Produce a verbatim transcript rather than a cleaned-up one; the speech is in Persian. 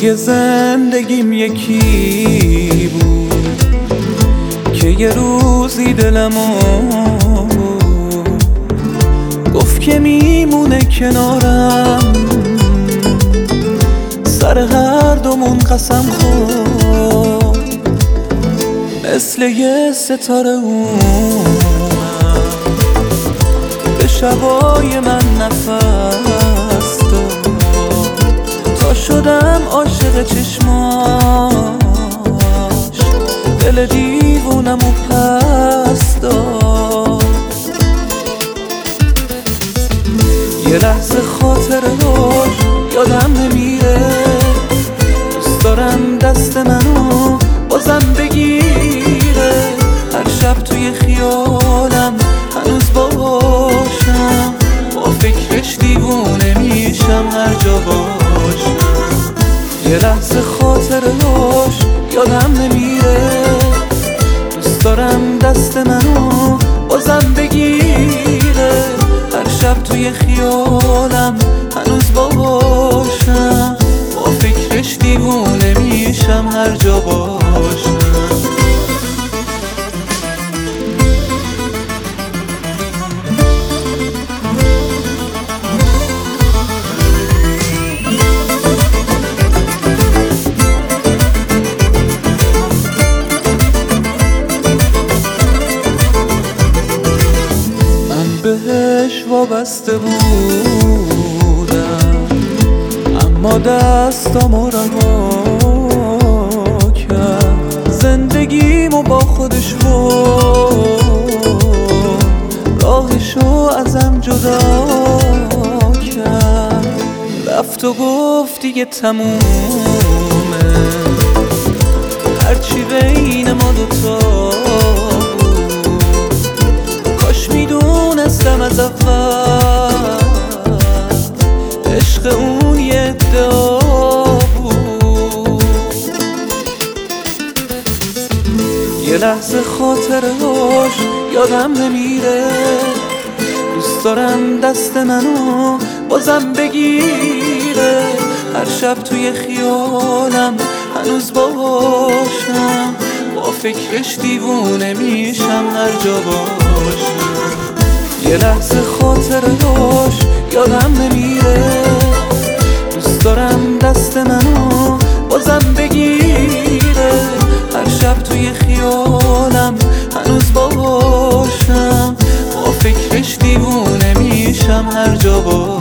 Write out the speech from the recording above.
توی زندگیم یکی بود که یه روزی دلمو گفت که میمونه کنارم، سر هر دومون قسم خورد مثل یه ستاره اومد به شبای من نفس داد تا شدم عاشق چشماش، دل دیوونم و پس داد. یه لحظه خاطرهاش یادم نمیره، دوست دارم دست منو بازم بگیره، هر شب توی خیالم هنوز باشم، با فکرش دیوونه میشم هر جا باشم. یه لحظه خاطرهاش یادم نمیره، دوست دارم دست منو بازم بگیره، هر شب توی خیالم هنوز باشم، با فکرش دیوونه میشم هر جا باشم. بهش وابسته بودم اما دستامو رها کرد، زندگیمو با خودش برد، راهشو ازم جدا کرد، رفت و گفت دیگه تمومه، هرچی بین ما دوتا میدونستم از اول عشق اون یه ادعا بود. یه لحظه خاطرهاش یادم نمیره، دوست دارم دست منو بازم بگیره، هر شب توی خیالم هنوز باشم، با فکرش دیوونه میشم هر جا باشم. یه لحظه خاطرهاش یادم نمیره، دوست دارم دست منو بازم بگیره، هر شب توی خیالم هنوز باشم، با فکرش دیوونه میشم هر جا باشم.